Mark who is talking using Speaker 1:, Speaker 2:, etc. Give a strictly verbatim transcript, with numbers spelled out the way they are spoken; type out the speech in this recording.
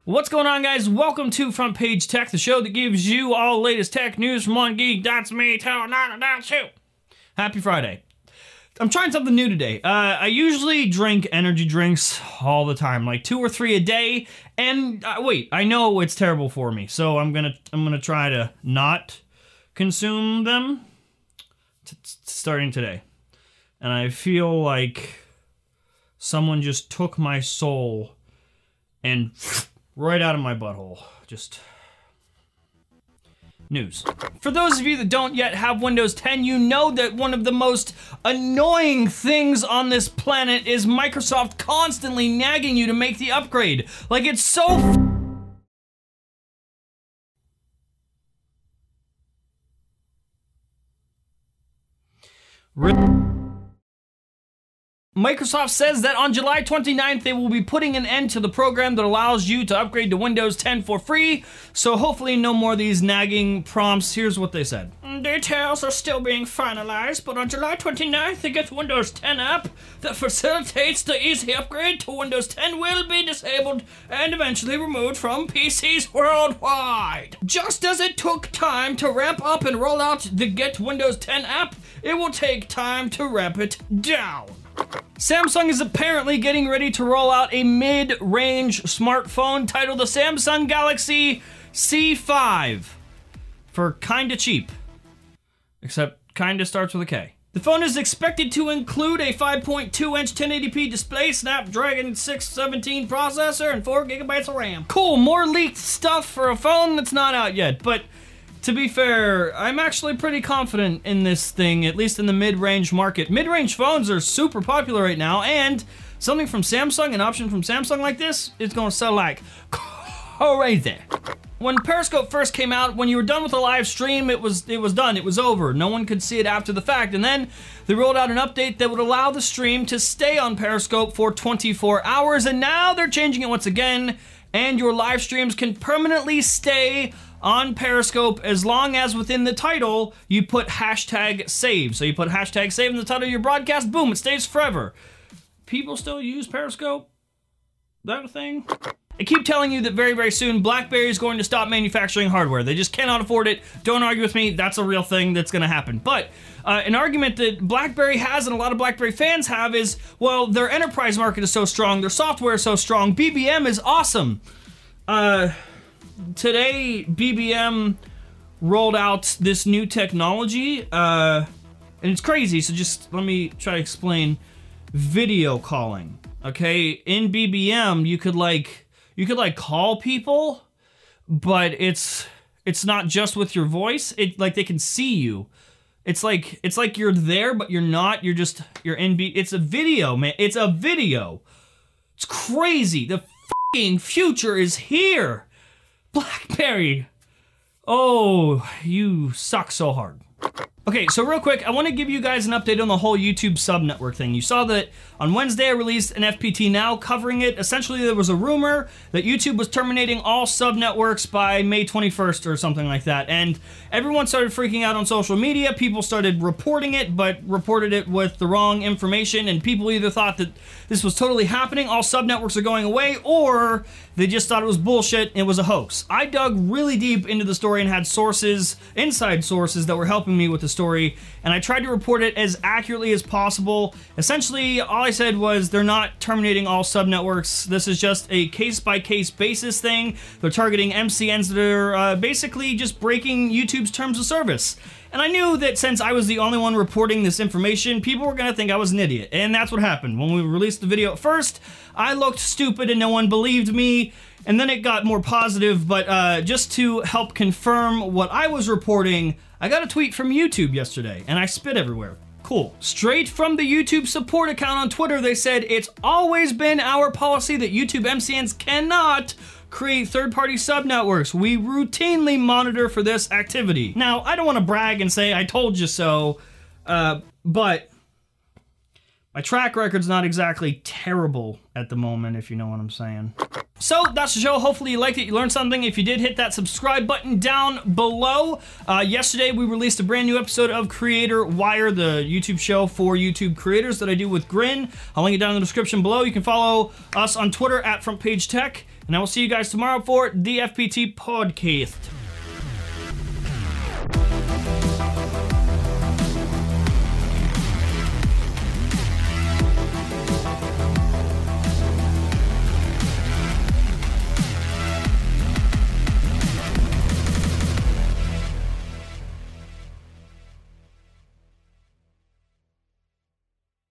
Speaker 1: What's going on, guys? Welcome to Front Page Tech, the show that gives you all the latest tech news from one geek. That's me, telling none that's you. Happy Friday. I'm trying something new today. Uh, I usually drink energy drinks all the time, like two or three a day. And uh, wait, I know it's terrible for me, so I'm gonna I'm gonna try to not consume them. T starting today, and I feel like someone just took my soul and right out of my butthole. Just news. For those of you that don't yet have Windows ten, you know that one of the most annoying things on this planet is Microsoft constantly nagging you to make the upgrade. Like, it's so f Microsoft says that on July twenty-ninth, they will be putting an end to the program that allows you to upgrade to Windows ten for free, so hopefully no more of these nagging prompts. Here's what they said. Details are still being finalized, but on July twenty-ninth, the Get Windows ten app that facilitates the easy upgrade to Windows ten will be disabled and eventually removed from P Cs worldwide. Just as it took time to ramp up and roll out the Get Windows ten app, it will take time to ramp it down. Samsung is apparently getting ready to roll out a mid-range smartphone titled the Samsung Galaxy C five for kinda cheap. Except kinda starts with a K. The phone is expected to include a five point two inch ten eighty p display, Snapdragon six seventeen processor, and four gigabytes of RAM. Cool, more leaked stuff for a phone that's not out yet, but to be fair, I'm actually pretty confident in this thing, at least in the mid-range market. Mid-range phones are super popular right now, and something from Samsung, an option from Samsung like this, is gonna sell like crazy. When Periscope first came out, when you were done with a live stream, it was it was done, it was over. No one could see it after the fact, and then they rolled out an update that would allow the stream to stay on Periscope for twenty-four hours, and now they're changing it once again, and your live streams can permanently stay on Periscope as long as within the title you put hashtag save. So you put hashtag save in the title of your broadcast, boom, it stays forever. People still use Periscope? That a thing? I keep telling you that very, very soon BlackBerry is going to stop manufacturing hardware. They just cannot afford it. Don't argue with me, that's a real thing that's gonna happen. But uh, an argument that BlackBerry has and a lot of BlackBerry fans have is, well, their enterprise market is so strong, their software is so strong, B B M is awesome. Uh, Today, B B M rolled out this new technology, uh, and it's crazy, so just let me try to explain. Video calling, okay? In B B M, you could like, you could like call people, but it's, it's not just with your voice, it, like they can see you. It's like, it's like you're there, but you're not, you're just, you're in B, it's a video, man, it's a video. It's crazy, the f***ing future is here. BlackBerry, oh, you suck so hard. Okay, so real quick, I want to give you guys an update on the whole YouTube sub network thing. You saw that on Wednesday I released an F P T Now covering it. Essentially, there was a rumor that YouTube was terminating all sub networks by May twenty-first or something like that, and everyone started freaking out on social media. People started reporting it, but reported it with the wrong information, and people either thought that this was totally happening, all sub networks are going away, or they just thought it was bullshit and it was a hoax. I dug really deep into the story and had sources, inside sources, that were helping me with the story, and I tried to report it as accurately as possible. Essentially, all I said was they're not terminating all sub networks. This is just a case-by-case basis thing. They're targeting M C Ns that are uh, basically just breaking YouTube's terms of service. And I knew that since I was the only one reporting this information, people were gonna think I was an idiot. And that's what happened. When we released the video at first, I looked stupid and no one believed me. And then it got more positive, but uh, just to help confirm what I was reporting, I got a tweet from YouTube yesterday, and I spit everywhere. Cool. Straight from the YouTube support account on Twitter, they said, it's always been our policy that YouTube M C Ns cannot create third-party sub-networks. We routinely monitor for this activity. Now, I don't want to brag and say I told you so, uh, but my track record's not exactly terrible at the moment, if you know what I'm saying. So that's the show. Hopefully you liked it, you learned something. If you did, hit that subscribe button down below. Uh, yesterday we released a brand new episode of Creator Wire, the YouTube show for YouTube creators that I do with Grin. I'll link it down in the description below. You can follow us on Twitter at Front Page Tech, and I will see you guys tomorrow for the F P T Podcast.